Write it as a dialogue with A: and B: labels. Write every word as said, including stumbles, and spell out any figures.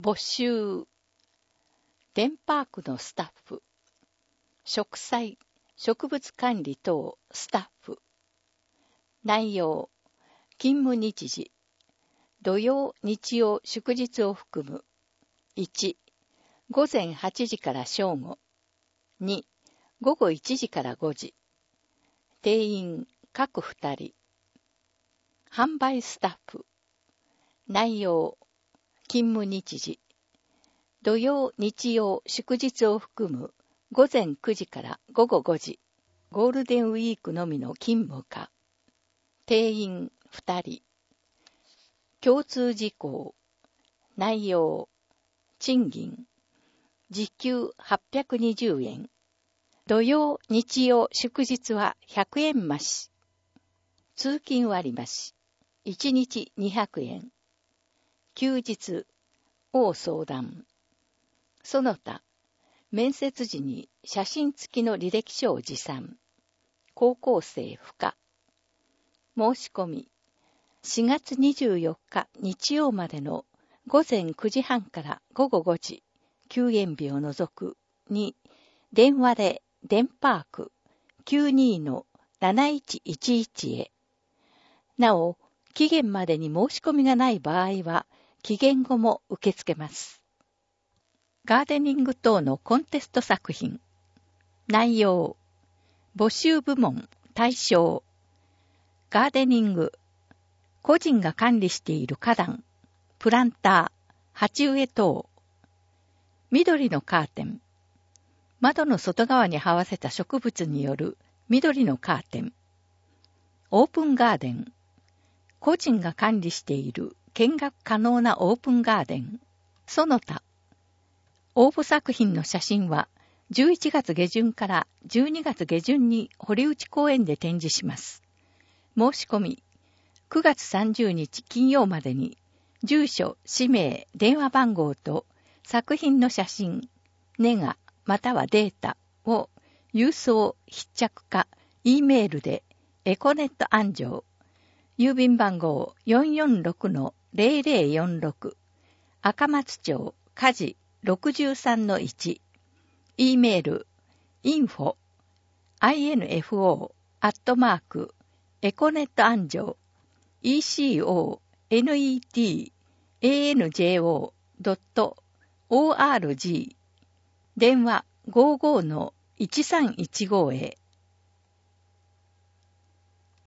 A: 募集。デンパークのスタッフ。植栽、植物管理等スタッフ。内容。勤務日時。土曜、日曜、祝日を含む。いち、午前はちじから正午。に、午後いちじからごじ。定員、各ふたり。販売スタッフ。内容。勤務日時。土曜、日曜、祝日を含む午前くじから午後ごじ。ゴールデンウィークのみの勤務か。定員ふたり。共通事項。内容。賃金。時給はっぴゃくにじゅうえん。土曜、日曜、祝日はひゃくえん増し。通勤割増し。いちにちにひゃくえん。休日。応相談。その他、面接時に写真付きの履歴書を持参。高校生不可。申し込み。しがつにじゅうよっか日曜までの午前くじはんから午後ごじ、休園日を除くに、電話でデンパーク きゅうにのなないちいちいち へ。なお、期限までに申し込みがない場合は、期限後も受け付けます。ガーデニング等のコンテスト作品。内容。募集部門、対象。ガーデニング。個人が管理している花壇、プランター、鉢植え等。緑のカーテン。窓の外側に這わせた植物による緑のカーテン。オープンガーデン。個人が管理している見学可能なオープンガーデン。その他。応募作品の写真はじゅういちがつ下旬からじゅうにがつ下旬に堀内公園で展示します。申し込み、くがつさんじゅうにち金曜までに、住所、氏名、電話番号と作品の写真、ネガまたはデータを郵送、必着か、E メールでエコネット安城、郵便番号 よんよんろくのぜろぜろよんろく、赤松町、加治ろくじゅうさんのいち、E メール、インフォ、アイエヌエフオー、アットマーク、エコネット安城、イーシーオー、エヌイーティー、エーエヌジェーオー、ドット、オーアールジー、電話 ごじゅうごのいちさんいちご へ。